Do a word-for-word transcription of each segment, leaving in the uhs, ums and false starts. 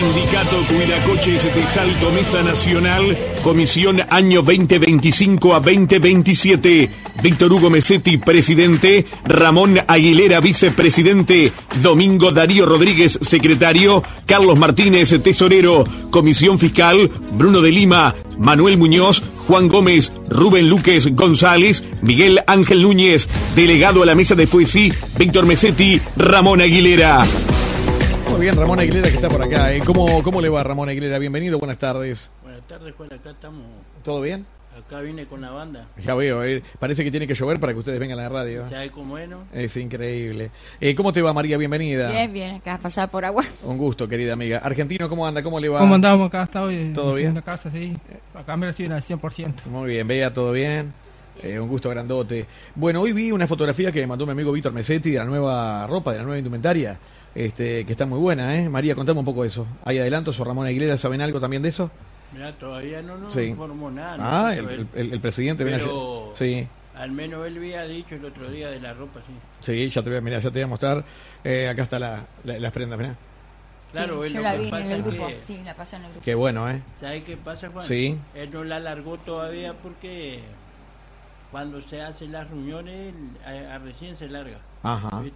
Sindicato Cuidacoches de Salto Mesa Nacional, comisión año veinte veinticinco a veinte veintisiete. Víctor Hugo Mesetti, presidente. Ramón Aguilera, vicepresidente. Domingo Darío Rodríguez, secretario. Carlos Martínez, tesorero. Comisión fiscal, Bruno de Lima, Manuel Muñoz, Juan Gómez, Rubén Luques González, Miguel Ángel Núñez. Delegado a la mesa de Fuesi, Víctor Mesetti, Ramón Aguilera. Muy bien, Ramón Aguilera, que está por acá. ¿eh? ¿Cómo, ¿Cómo le va, Ramón Aguilera? Bienvenido, buenas tardes. Buenas tardes, Juan, acá estamos. ¿Todo bien? Acá vine con la banda. Ya veo, eh. parece que tiene que llover para que ustedes vengan a la radio. ¿Sabe cómo es, no? Es increíble. Eh, ¿Cómo te va, María? Bienvenida. Bien, bien, acá pasada por agua. Un gusto, querida amiga. Argentino, ¿cómo anda? ¿Cómo le va? ¿Cómo andamos acá? Está hoy ¿Todo bien? En la casa, sí. Acá me reciben al cien por ciento. Muy bien, vea, todo bien. Eh, un gusto grandote. Bueno, hoy vi una fotografía que me mandó mi amigo Víctor Mesetti de la nueva ropa, de la nueva indumentaria. Este, que está muy buena, ¿eh? María, contame un poco de eso. ¿Hay adelantos o Ramón Aguilera saben algo también de eso? Mira, todavía no nos sí. informó nada. Ah, el, el, el, el presidente viene pero a... Sí. Al menos él había dicho el otro día de la ropa, sí. Sí, ya te voy a, mirá, ya te voy a mostrar. Eh, acá está la, la, las prendas, mirá. Claro, sí, él yo lo la que vi en pasa el grupo, que, sí, la pasé en el grupo. Qué bueno, ¿eh? ¿Sabe qué pasa, Juan? Sí. Él no la alargó todavía porque cuando se hacen las reuniones, a, a recién se larga. Ajá. ¿Viste?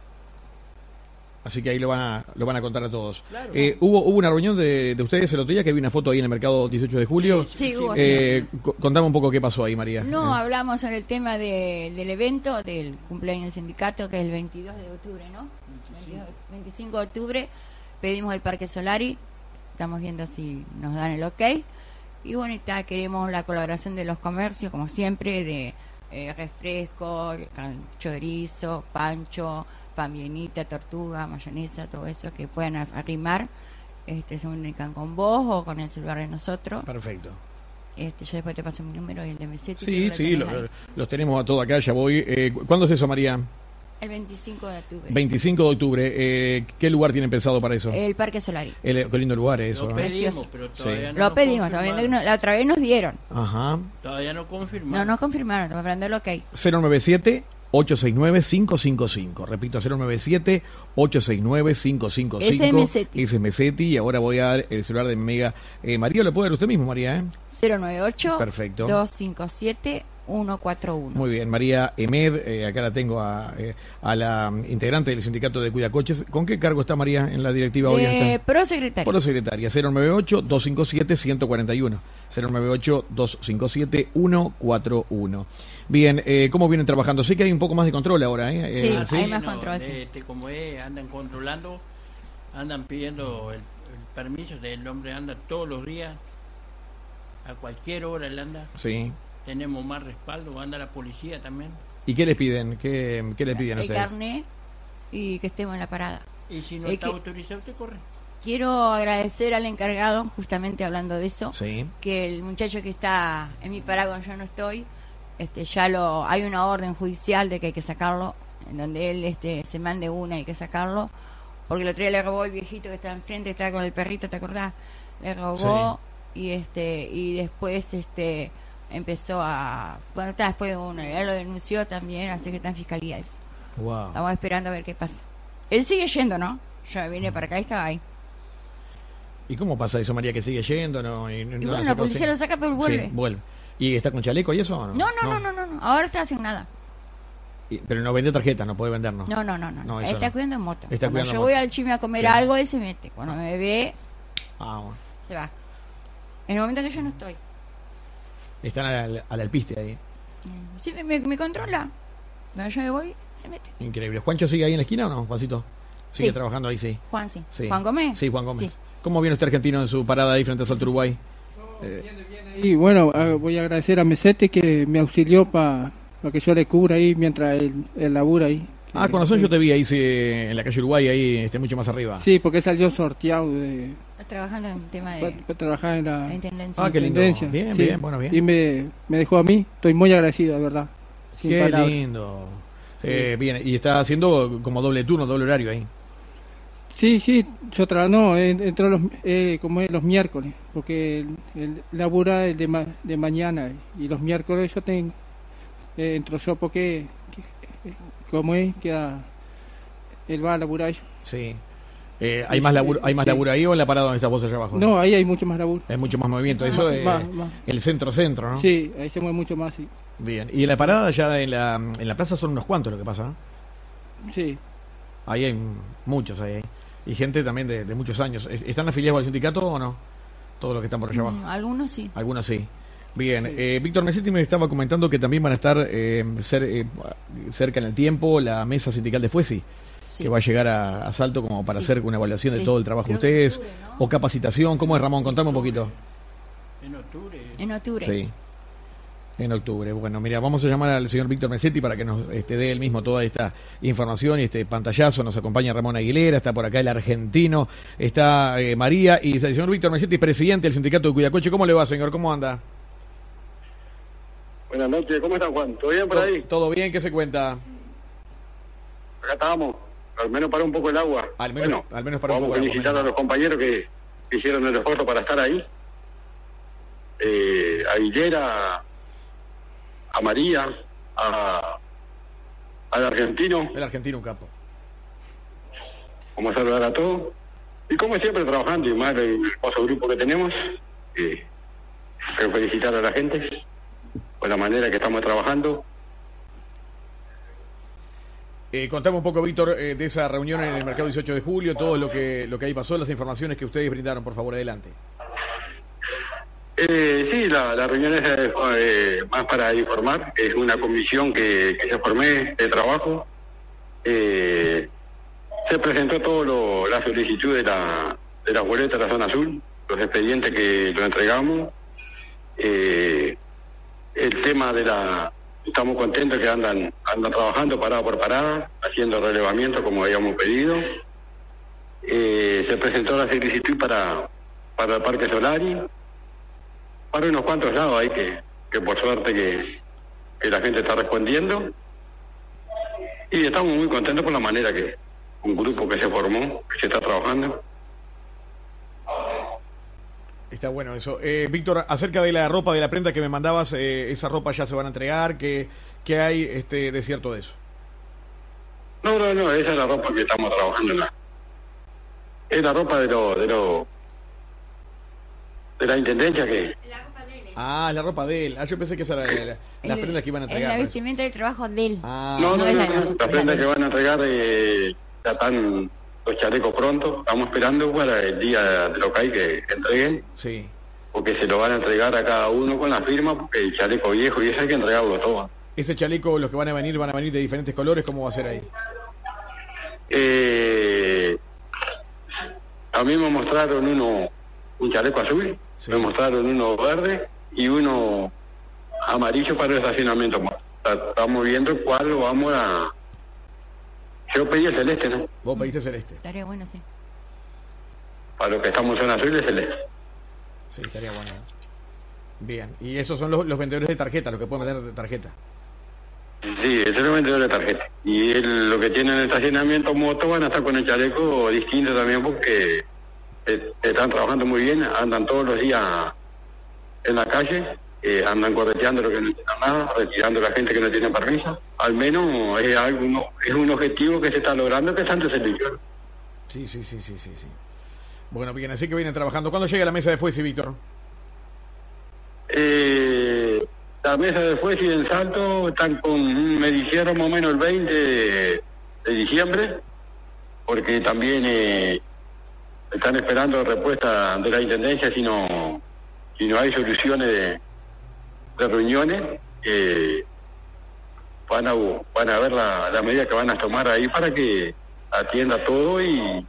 Así que ahí lo van a, lo van a contar a todos. Claro. Eh, ¿hubo, ¿Hubo una reunión de, de ustedes el otro día que vi una foto ahí en el mercado dieciocho de julio? Sí, sí hubo. Eh, sí. Contame un poco qué pasó ahí, María. No, eh. hablamos sobre el tema de, del evento, del cumpleaños del sindicato, que es el veintidós de octubre, ¿no? veinticinco de octubre, pedimos el Parque Solari, estamos viendo si nos dan el ok. Y bueno, está, queremos la colaboración de los comercios, como siempre, de eh, refresco, chorizo, pancho, pan bienita, tortuga, mayonesa, todo eso que puedan arrimar, este, se comunican con vos o con el celular de nosotros. Perfecto. Este, yo después te paso mi número y el de Mesetti. Sí, sí, lo, los tenemos a todo acá, ya voy. Eh, ¿Cuándo es eso, María? El veinticinco de octubre. veinticinco de octubre. Eh, ¿Qué lugar tienen pensado para eso? El Parque Solari. El, qué lindo lugar es eso. Lo ¿no? pedimos, pero todavía sí. no Lo pedimos, todavía no, la otra vez nos dieron. Ajá. Todavía no confirmaron. No, no confirmaron, estamos hablando del ok. cero nueve siete, ocho seis nueve, cinco cinco cinco. Repito, cero nueve siete, ocho seis nueve, cinco cinco cinco. Ese es Mesetti. Ese es Mesetti. Y ahora voy a dar el celular de mi amiga eh, María. ¿Lo puede dar usted mismo, María? ¿eh? cero nueve ocho, Perfecto. dos cinco siete, uno cuatro uno. Muy bien, María Emed. Eh, acá la tengo a, eh, a la integrante del sindicato de Cuidacoches. ¿Con qué cargo está María en la directiva hoy? De prosecretaria. Prosecretaria, cero nueve ocho, dos cinco siete, uno cuatro uno. cero nueve ocho, dos cinco siete, uno cuatro uno. Bien, eh, ¿cómo vienen trabajando? Sé que hay un poco más de control ahora, ¿eh? Sí, eh, Ah, ¿sí? hay más no, control, sí. este, como es, andan controlando, andan pidiendo el, el permiso, el hombre anda todos los días, a cualquier hora él anda. Sí. Tenemos más respaldo, anda la policía también. ¿Y qué les piden? ¿Qué, qué les piden a El ustedes? carnet y que estemos en la parada. Y si no Es está que- autorizado, usted corre. Quiero agradecer al encargado, justamente hablando de eso, Sí. que el muchacho que está en mi parada cuando yo no estoy, este, ya lo hay una orden judicial de que hay que sacarlo, en donde él este, se mande una y hay que sacarlo, porque el otro día le robó el viejito que estaba enfrente, estaba con el perrito, ¿te acordás? Le robó y este y después este empezó a... Bueno, está después de uno, ya lo denunció también, así que está en fiscalía eso. Wow. Estamos esperando a ver qué pasa. Él sigue yendo, ¿no? Yo vine para acá y estaba ahí. ¿Y cómo pasa eso, María, que sigue yendo? No, y, no Y la bueno, saca la policía usted? lo saca, pero vuelve. Sí, vuelve. ¿Y está con chaleco y eso o no? No, no, no, no, no, no. Ahora está sin nada. Y- pero no vende tarjeta, no puede vender, ¿no? No, no, no, no. No, Él eso está no. cuidando en moto. Está Cuando cuidando yo moto. voy al chime a comer Sí. algo, él se mete. Cuando me ve, Ah, bueno. se va. En el momento que yo no estoy. Están al, al alpiste ahí. Sí, me, me, me controla. Cuando yo me voy, se mete. Increíble. ¿Juancho sigue ahí en la esquina o no, Juancito? Sigue Sí. trabajando ahí, sí. Juan, sí. Sí. ¿Juan Gómez? Sí, Juan Gómez. Sí. ¿Cómo viene usted argentino en su parada ahí frente a Salto Uruguay? Eh, Y bueno, ah, voy a agradecer a Mesetti que me auxilió para que yo le cubra ahí mientras él, él labura ahí. ah, con razón yo te vi ahí sí, en la calle Uruguay, ahí este, mucho más arriba. Sí, porque salió sorteado de, Está trabajando en tema para, de trabajar en la la intendencia. Ah, qué lindo. intendencia. Bien, Sí. bien, bueno, bien. Y me, me dejó a mí, estoy muy agradecido, de verdad. Sin Qué palabras. lindo. Eh, bien, y está haciendo como doble turno, doble horario ahí. Sí, sí, yo trabajo, no, en- entro los, eh, como es los miércoles, porque el, el labura el de, ma- de mañana y los miércoles yo tengo, eh, entro yo porque, que- eh, como es, queda, él va a laburar yo. Sí. Eh, ¿Hay más laburo, hay más Sí. laburo ahí o en la parada donde estás vos allá abajo? No, ahí hay mucho más laburo. Hay mucho más movimiento. Sí, Eso más, es más, más. el centro-centro, ¿no? Sí, ahí se mueve mucho más, sí. Bien. Y en la parada, ya en la, en la plaza son unos cuantos lo que pasa, ¿no? Sí. Ahí hay muchos ahí. Y gente también de, de muchos años. ¿Están afiliados al sindicato o no? Todos los que están por allá abajo. Mm, algunos sí. Algunos sí. Bien. Sí. Eh, Víctor Mesetti me estaba comentando que también van a estar eh, cer- eh, cerca en el tiempo la mesa sindical de Fuesi, Sí. que va a llegar a, a Salto como para Sí. hacer una evaluación de Sí. todo el trabajo de Creo que ustedes. octubre, ¿no? O capacitación. ¿Cómo es, Ramón? Contame un poquito. En octubre. En octubre. Sí. En octubre. Bueno, mira, vamos a llamar al señor Víctor Mesetti para que nos este, dé él mismo toda esta información y este pantallazo. Nos acompaña Ramón Aguilera, está por acá el argentino, está eh, María y el señor Víctor Mesetti, presidente del sindicato de Cuidacoche. ¿Cómo le va, señor? ¿Cómo anda? Buenas noches, ¿cómo están, Juan? ¿Todo bien por ahí? ¿Todo bien? ¿Qué se cuenta? Acá estábamos, al menos para un poco el agua. Al menos- bueno, al menos para un vamos poco a el agua, felicitar menos a los compañeros que, que hicieron el esfuerzo para estar ahí. Eh, a Guillera, a María, a, al argentino, El argentino, un capo. vamos a saludar a todos. Y como siempre, trabajando, y más el hermoso grupo que tenemos, eh, quiero felicitar a la gente por la manera que estamos trabajando. Eh, contame un poco, Víctor, eh, de esa reunión en el mercado dieciocho de julio, todo lo que lo que ahí pasó, las informaciones que ustedes brindaron, por favor, adelante. Eh, sí, la, la reunión es eh, más para informar. Es una comisión que, que se formé de trabajo. Eh, se presentó todo lo, la solicitud de la, de la boleta de la zona azul, los expedientes que lo entregamos. Eh, el tema de la... Estamos contentos que andan andan trabajando parada por parada, haciendo relevamiento como habíamos pedido. Eh, se presentó la solicitud para, para el Parque Solari, para unos cuantos lados ahí que, que por suerte que, que la gente está respondiendo. Y estamos muy contentos por la manera que un grupo que se formó, que se está trabajando. Está bueno eso. Eh, Víctor, acerca de la ropa, de la prenda que me mandabas, eh, ¿esa ropa ya se van a entregar? ¿Qué, qué hay este, de cierto de eso? No, no, no, esa es la ropa que estamos trabajando. La, es la ropa de lo, de lo, de la intendencia que... Ah, la ropa de él. Ah, yo pensé que esa era la- la- las El- prendas que iban a es entregar. la ¿no? vestimenta de trabajo de él. Ah, No, no no, es no, la de no, nosotros, la prenda la de- que van a entregar eh, ya están los chalecos pronto. Estamos esperando para el día de lo que hay que entreguen, sí. porque se lo van a entregar a cada uno con la firma, porque el chaleco viejo y eso hay que entregarlo todo. Ese chaleco, los que van a venir, van a venir de diferentes colores. ¿Cómo va a ser ahí? Eh, a mí me mostraron uno, un chaleco azul, Sí. me mostraron uno verde y uno amarillo para el estacionamiento. Estamos viendo cuál lo vamos a... Yo pedí el celeste, ¿no? Vos pediste celeste. Estaría bueno, sí. Para los que estamos en zona azul es celeste. Sí, estaría bueno. Bien. Y esos son los, los vendedores de tarjeta, los que pueden vender de tarjeta. Sí, ese es el vendedor de tarjeta. Y él, lo que tienen en el estacionamiento moto van a estar con el chaleco distinto también porque eh, están trabajando muy bien, andan todos los días en la calle, eh, andan correteando lo que no tienen nada, retirando a la gente que no tiene permiso. Al menos es algo, es un objetivo que se está logrando que Santos se eligió. Sí, sí, sí, sí, sí, sí. Bueno, bien, así que vienen trabajando. ¿Cuándo llega la mesa de Fuesi, Víctor? Eh, la mesa de Fuesi en Salto están con, me dijeron más o menos el veinte de, de diciembre, porque también eh, están esperando respuesta de la Intendencia si no, si no hay soluciones de, de reuniones. Eh, van a van a ver la, la medida que van a tomar ahí para que atienda todo y,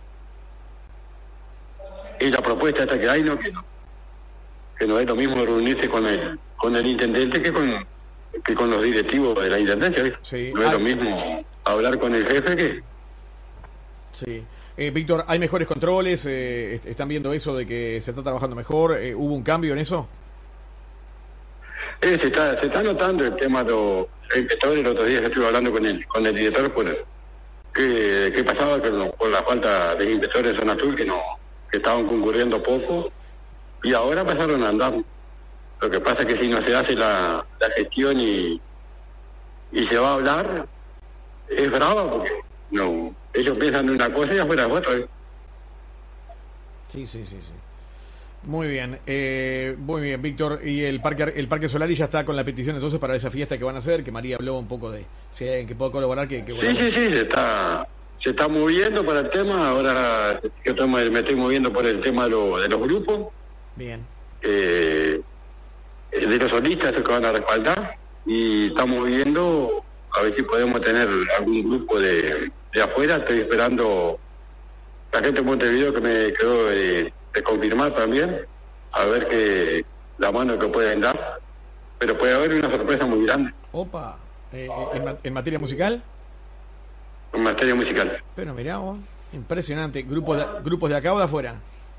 y la propuesta esta que hay, no que no que no es lo mismo reunirse con el con el intendente que con que con los directivos de la intendencia, ¿viste? Sí. No es Ah. lo mismo hablar con el jefe que Sí. Eh, Víctor, ¿hay mejores controles? Eh, est- ¿Están viendo eso de que se está trabajando mejor? Eh, ¿Hubo un cambio en eso? eh, se está se está notando el tema de los inspectores. El otro día que estuve hablando con el con el director por que, que pasaba que no- por la falta de inspectores de zona azul que no que estaban concurriendo poco y ahora pasaron a andar. Lo que pasa es que si no se hace la, la gestión y, y se va a hablar, es brava porque no ellos piensan en una cosa y afuera es otra. ¿eh? Sí, sí, sí, sí. Muy bien, eh, muy bien, Víctor. Y el parque el parque Solari ya está con la petición entonces para esa fiesta que van a hacer, que María habló un poco de si hay alguien que pueda colaborar. Que, que sí, sí, sí, se está, se está moviendo para el tema. Ahora yo estoy, me estoy moviendo por el tema de, lo, de los grupos. Bien. Eh, de los solistas que van a respaldar. Y estamos viendo a ver si podemos tener algún grupo de, de afuera. Estoy esperando la gente de Montevideo que me quedó de, de confirmar también, a ver que la mano que pueden dar, pero puede haber una sorpresa muy grande. Opa, eh, en, en materia musical. En materia musical. Pero mirá vos, impresionante. ¿Grupos de, grupos de acá o de afuera?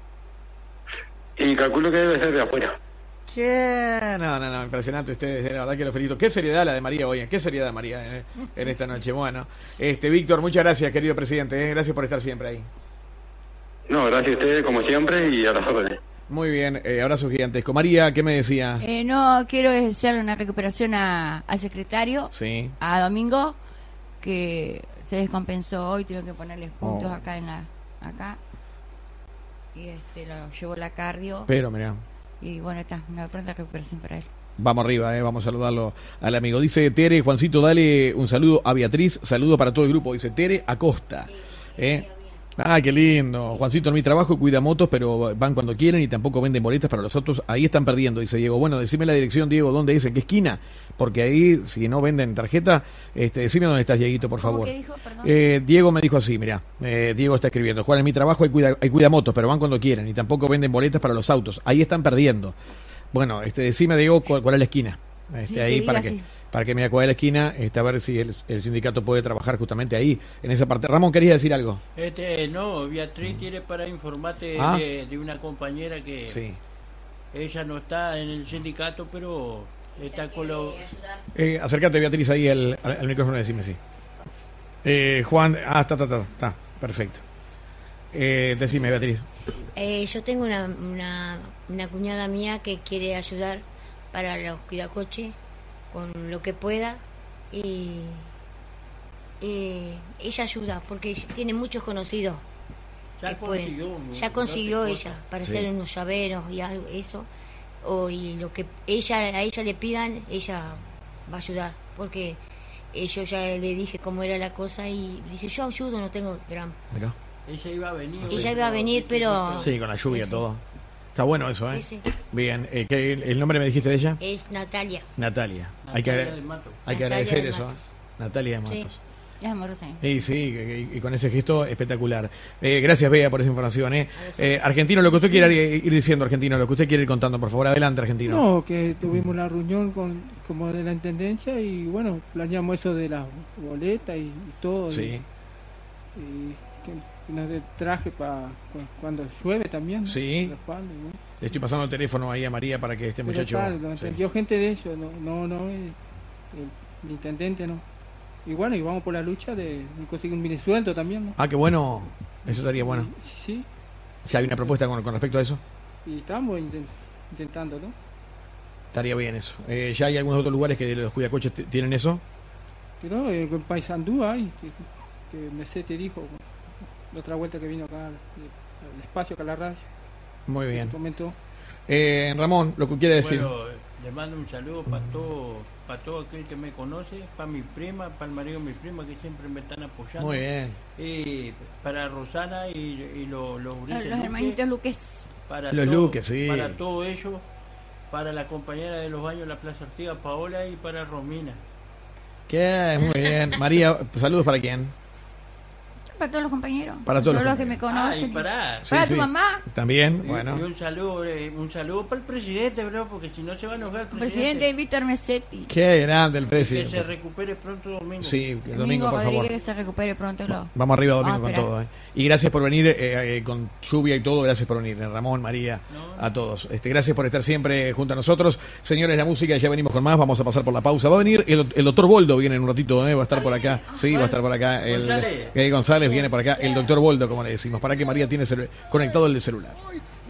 Y calculo que debe ser de afuera. ¿Qué? No, no, no, impresionante ustedes, la verdad que lo felicito. Qué seriedad la de María hoy, qué seriedad María eh, en esta noche. Bueno, este Víctor, muchas gracias, querido presidente, eh, gracias por estar siempre ahí. No, gracias a ustedes como siempre y a las órdenes. Muy bien, eh, abrazo gigantesco. María, ¿qué me decía? Eh, no, quiero desearle una recuperación a, al secretario, sí. a Domingo, que se descompensó hoy, tengo que ponerles puntos oh. acá en la acá y este lo llevó la cardio. Pero mirá. Y bueno, está una pronta recuperación para él. Vamos arriba, eh, vamos a saludarlo al amigo. Dice Tere, Juancito, dale un saludo a Beatriz, saludo para todo el grupo. Dice Tere Acosta. Eh. Ah, qué lindo. Juancito, en mi trabajo cuida motos, pero van cuando quieren y tampoco venden boletas para los autos. Ahí están perdiendo, dice Diego. Bueno, decime la dirección, Diego, ¿dónde es? ¿En qué esquina? Porque ahí, si no venden tarjeta, este, decime dónde estás, Dieguito, por favor. ¿Qué dijo? Perdón. Eh, Diego me dijo así, mira, eh, Diego está escribiendo. Juan, en mi trabajo hay cuida, hay cuida motos, pero van cuando quieren y tampoco venden boletas para los autos. Ahí están perdiendo. Bueno, este, decime, Diego, cuál, cuál es la esquina. Este, sí, ahí para sí. que... para que me acuerde la esquina, este, a ver si el, el sindicato puede trabajar justamente ahí, en esa parte. Ramón, ¿querías decir algo? Este, no, Beatriz tiene para informarte ¿Ah? de, de una compañera que sí. ella no está en el sindicato, pero está con los... Eh, acércate, Beatriz, ahí al, al, al micrófono, decime sí. Eh, Juan, ah, está, está, está, está, perfecto. Eh, decime, Beatriz. Eh, yo tengo una, una, una cuñada mía que quiere ayudar para los cuidacoches con lo que pueda y eh, ella ayuda porque tiene muchos conocidos ya que consiguió, pueden, ya consiguió ella cosas. para sí. hacer unos llaveros y algo eso o y lo que ella a ella le pidan ella va a ayudar porque eh, yo ya le dije cómo era la cosa y dice yo ayudo, no tengo drama. Mirá. Ella iba a venir ella iba a venir pero sí, con la lluvia sí, todo. Está bueno eso, ¿eh? sí, sí. Bien, eh, ¿qué, ¿el nombre me dijiste de ella? Es Natalia. Natalia. Natalia hay que, del Mato. hay que Natalia agradecer del eso, Mato. ¿eh? Natalia de Matos. Sí. Ya es amorosa. Sí, sí, y, y con ese gesto espectacular. Eh, gracias, Bea, por esa información. ¿eh? Eh, argentino, lo que usted quiera ir, ir diciendo, Argentino, lo que usted quiere ir contando, por favor. Adelante, Argentino. No, que tuvimos una reunión con como de la Intendencia y bueno, planeamos eso de las boletas y, y todo. Sí. Y, y que nos dé traje para cuando llueve también. ¿no? Sí. Respaldo, ¿no? Le estoy pasando el teléfono ahí a María para que este Pero muchacho... tal, lo sí. entendió gente de eso, no, no, no el, el intendente no. Y bueno, y vamos por la lucha de, de conseguir un mini sueldo también, ¿no? Ah, qué bueno. Eso estaría bueno. Y- sí, ¿Ya hay una propuesta con, con respecto a eso? y estamos intent- intentando, ¿no? Estaría bien eso. Eh, ¿Ya hay algunos otros lugares que los cuidacoches t- tienen eso? Pero eh, en Paysandú hay, que, que Mesete dijo la otra vuelta que vino acá al, al espacio, acá a la radio, Muy bien. comentó. Eh, Ramón, lo que quiere decir. Bueno, le mando un saludo para todo, para todo aquel que me conoce, para mi prima, para el marido de mi prima que siempre me están apoyando. Muy bien. Y para Rosana y, y lo- los Los, gurises los Luque, hermanitos Luques. para Los todo, Luques, sí. para todo ello, para la compañera de los baños de la Plaza Ortiga, Paola, y para Romina. ¿Qué? Muy bien. María, saludos para quién. Para todos los compañeros. Para todos los los que me compañeros. Ah, y conocen. para, Sí, Para sí. tu mamá. También, y- bueno. y un saludo, eh, un saludo para el presidente, bro, porque si no se va a enojar el presidente. Presidente Víctor Mesetti. Qué grande el Que se presidente. recupere pronto domingo. Sí, el Domingo, domingo, por Rodríguez favor. que se recupere pronto. Lo... Vamos arriba domingo Vamos a con esperar. todo. ¿eh? Y gracias por venir eh, eh, con lluvia y todo. Gracias por venir, eh, Ramón, María, No. a todos. Este, gracias por estar siempre junto a nosotros. Señores, la música, ya venimos con más. Vamos a pasar por la pausa. Va a venir el, el doctor Boldo, viene en un ratito, ¿eh? Va a estar por acá. Sí, va a estar por acá. El, González. eh, González viene por acá. El doctor Boldo, como le decimos. Para que María tiene celu- conectado el celular.